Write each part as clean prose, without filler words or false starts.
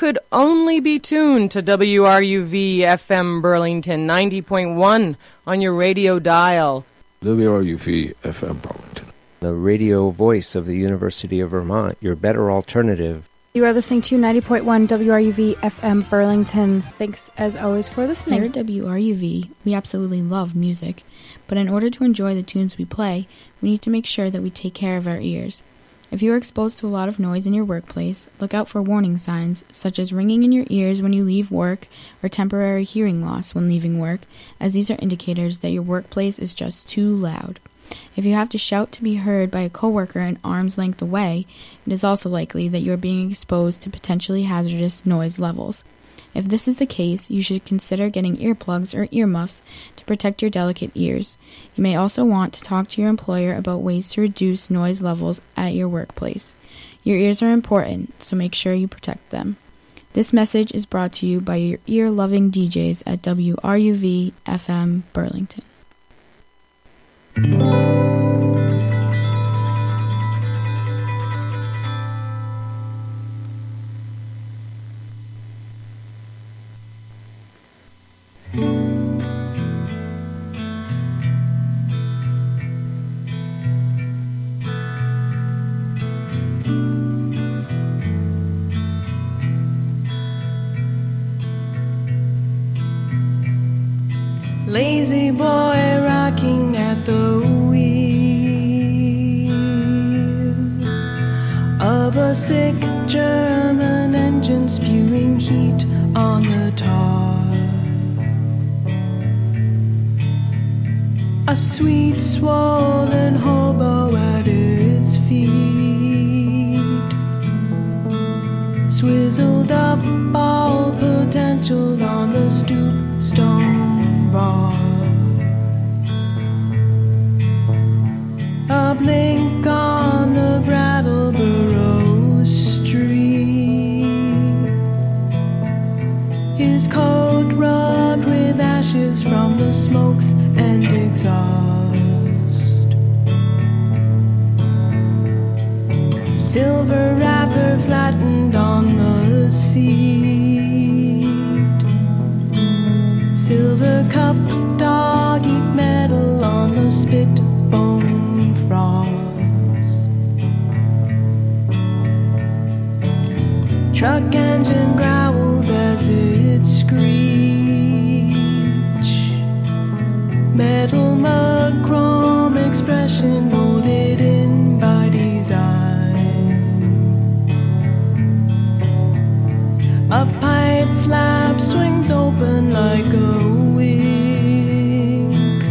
could only be tuned to WRUV FM Burlington 90.1 on your radio dial. WRUV FM Burlington, the radio voice of the University of Vermont, your better alternative. You are listening to 90.1 WRUV FM Burlington. Thanks, as always, for listening. Here at WRUV, we absolutely love music, but in order to enjoy the tunes we play, we need to make sure that we take care of our ears. If you are exposed to a lot of noise in your workplace, look out for warning signs, such as ringing in your ears when you leave work or temporary hearing loss when leaving work, as these are indicators that your workplace is just too loud. If you have to shout to be heard by a coworker an arm's length away, it is also likely that you are being exposed to potentially hazardous noise levels. If this is the case, you should consider getting earplugs or earmuffs to protect your delicate ears. You may also want to talk to your employer about ways to reduce noise levels at your workplace. Your ears are important, so make sure you protect them. This message is brought to you by your ear-loving DJs at WRUV FM Burlington. Lazy boy rocking at the wheel of a sick German engine spewing heat on the tar. A sweet swollen hobo at its feet, swizzled up all potential on the stoop stone bar. A blink on the Brattleboro streets, his coat rubbed with ashes from the smokes and exhaust. Silver wrapper flattened on the seat, silver cup dog eat metal on the spit bone frost. Truck engine growls as it screech, metal mug chrome expression molded in by design. A pipe flap swings open like a wink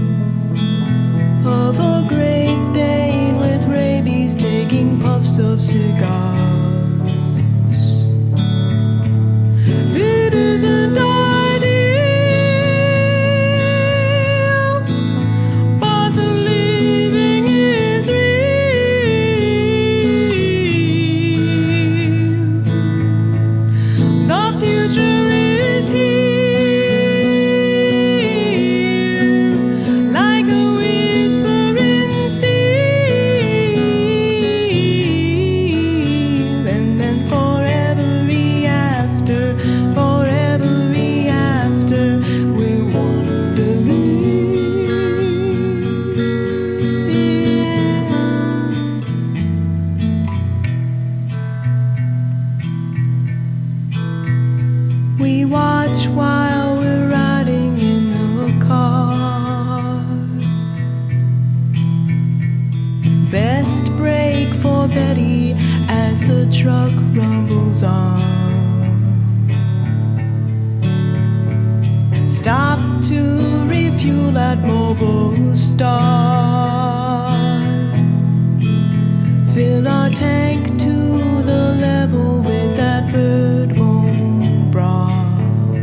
of a Great Dane with rabies taking puffs of cigars. It isn't ideal, but the living is real. The future is here, like a whisper in steel, and then for every after, we're wondering. We watch while we're riding in the car. Best break for Betty as the truck rumbles on. Stop to refuel at Mobile Star. Fill our tank to the level with that bird bone broth.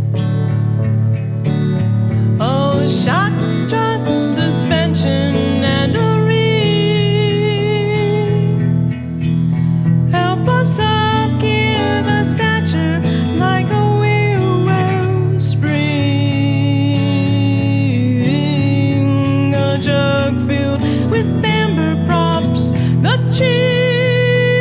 Oh, shock struts, suspension, and a ring. Help us up, give a stature like a wheel well spring. A jug filled with amber props, the chill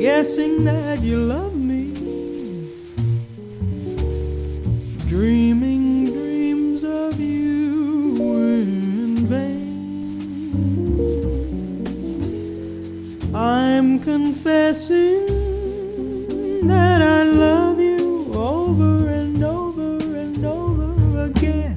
guessing that you love me, dreaming dreams of you in vain. I'm confessing that I love you over and over and over again.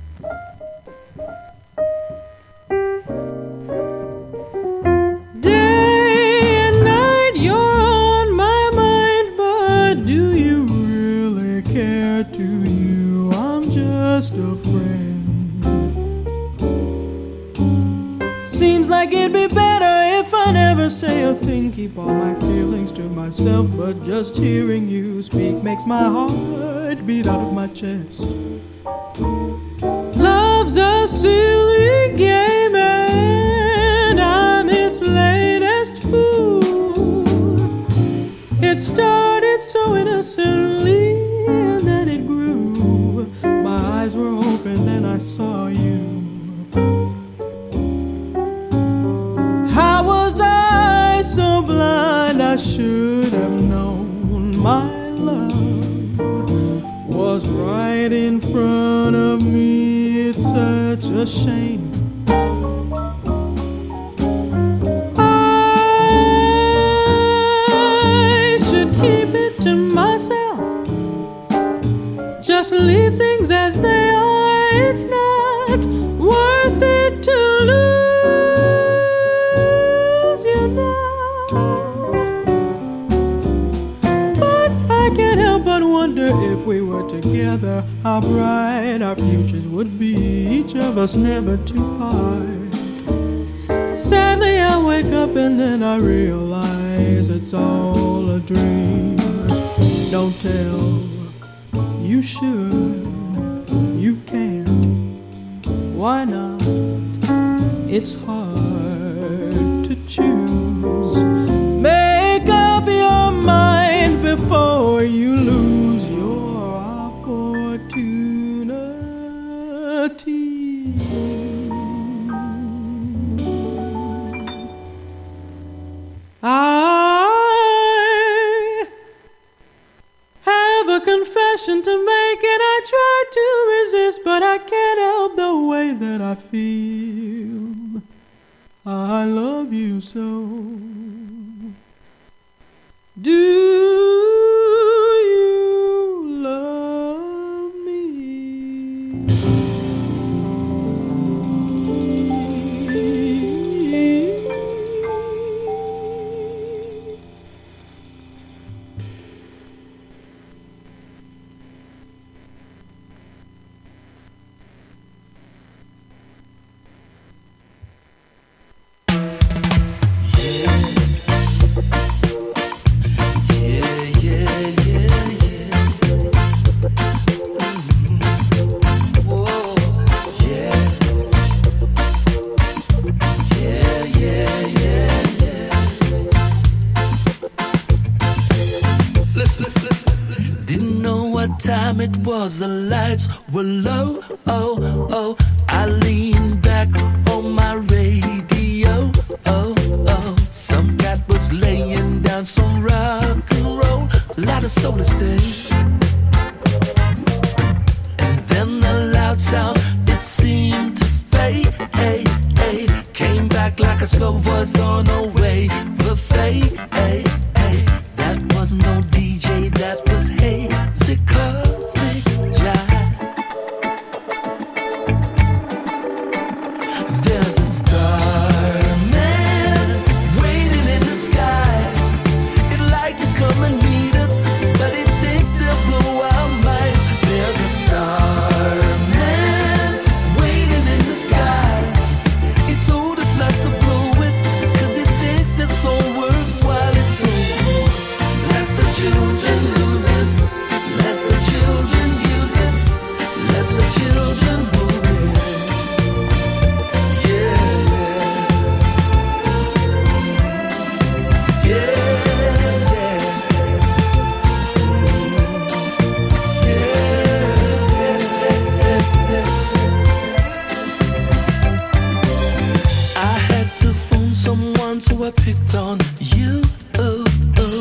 Just a friend. Seems like it'd be better if I never say a thing, keep all my feelings to myself, but just hearing you speak makes my heart beat out of my chest. Love's a silly game and I'm its latest fool. It started so innocently and then it grew. My eyes were open and I saw you. How was I so blind? I should have known my love was right in front of me. It's such a shame. I should keep it to myself, just leave things as they are. It's not worth it to lose you now. But I can't help but wonder if we were together, how bright our futures would be, each of us never to part. Sadly I wake up and then I realize it's all a dream. Don't tell. You should, you can't, why not? It's hard to choose. Make up your mind before you lose your opportunity. Confession to make, and I try to resist, but I can't help the way that I feel. I love you so. Do you love me? Time it was, the lights were low. Oh, oh, I leaned back on my radio. Oh, oh, some cat was laying down some rock and roll. A lot of soul to say. And then the loud sound, it seemed to fade. Hey, hey, came back like a slow voice on a wave of fade. Hey,